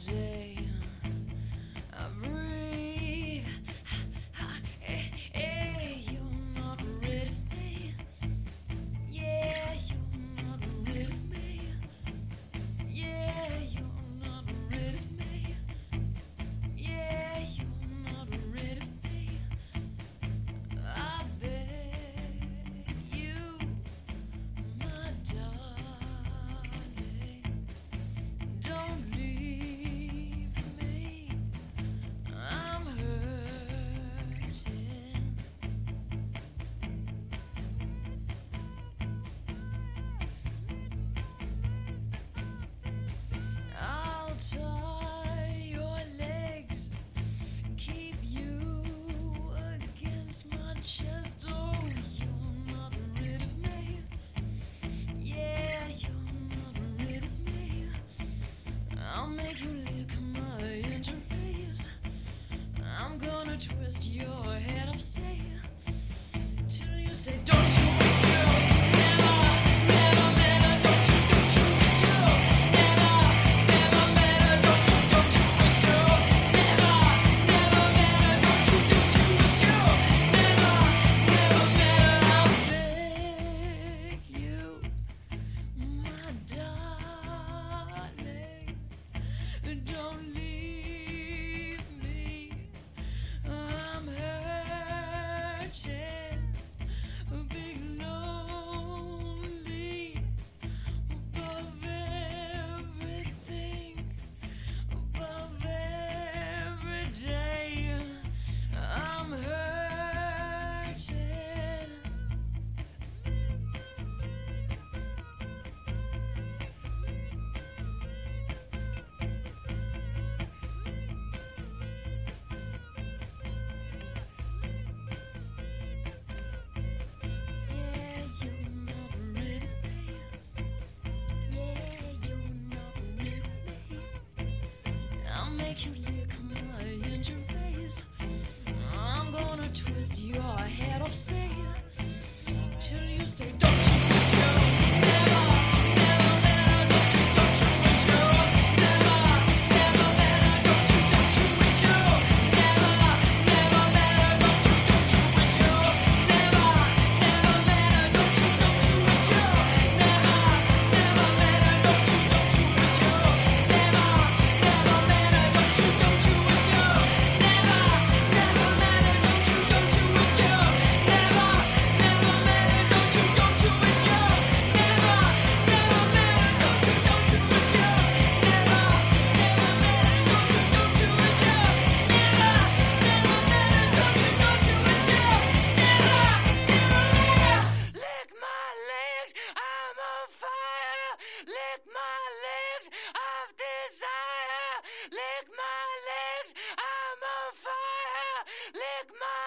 day I breathe. Hey, you're not ready for me. Yeah, you're not ready for me. Yeah, you're not ready for me. Yeah, you're not ready for me. I beg you, my darling, don't leave me. I'm hurting. I'll tie your legs, keep you against my chest. Oh, you're not rid of me. Yeah, you're not rid of me. I'll make you lick my injuries. I'm gonna twist your head upside till you say, don't you wish you never, never met her? Don't you wish you never, never met her? Don't you wish you never, never met her? Don't you wish you never, never met her? I beg you, my darling, don't leave me. I'm hurting, big lonely, above everything, above every day. I'm hurting. Yeah, you're not rid of me. Yeah, you're not rid of me. I'll make you lick my injuries. I'm gonna twist your head off, say, till you say, don't you wish you never, never met her? Don't you wish you never, never met her? Don't you wish you never, never met her? Don't you wish you never, never met her? Don't you wish you never, never met her? Don't you wish you never, never met her? Don't you wish you never, never met her? Don't you wish you never, never met her? Don't you wish you never, never met her? Don't you wish you never, never met her? Don't you wish you never, never met her? Don't you wish you never, never met her? Lick my legs, I'm on fire. Lick my legs of desire. Lick my legs, I'm on fire. Lick my